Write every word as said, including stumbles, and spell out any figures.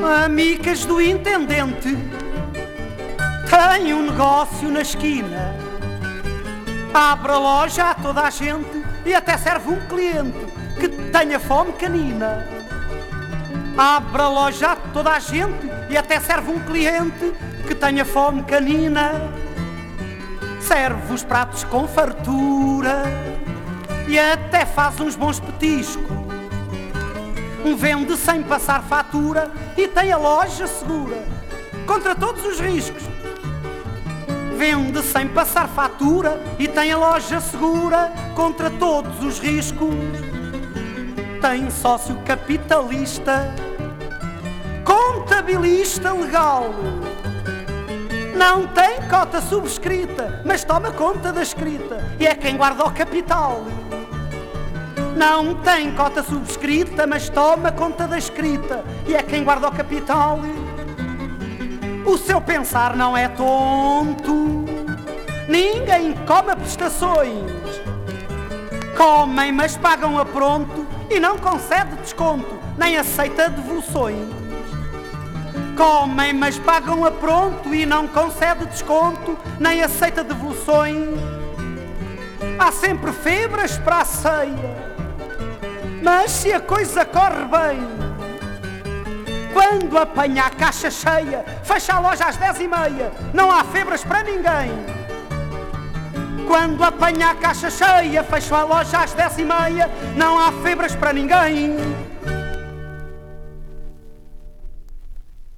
Amigas do intendente tem um negócio na esquina. Abre a loja a toda a gente e até serve um cliente que tenha fome canina. Abre a loja a toda a gente e até serve um cliente que tenha fome canina. Serve os pratos com fartura e até faz uns bons petiscos. Vende sem passar fatura e tem a loja segura contra todos os riscos. Vende sem passar fatura e tem a loja segura contra todos os riscos. Tem sócio capitalista, contabilista legal. Não tem cota subscrita, mas toma conta da escrita e é quem guarda o capital. Não tem cota subscrita, mas toma conta da escrita e é quem guarda o capital. O seu pensar não é tonto, ninguém cobra prestações. Comem, mas pagam a pronto e não concede desconto, nem aceita devoluções. Comem, mas pagam a pronto e não concede desconto, nem aceita devoluções. Há sempre febras para a ceia, mas se a coisa corre bem, quando apanha a caixa cheia, fecha a loja às dez e meia, não há febras para ninguém. Quando apanha a caixa cheia, fecha a loja às dez e meia, não há febras para ninguém.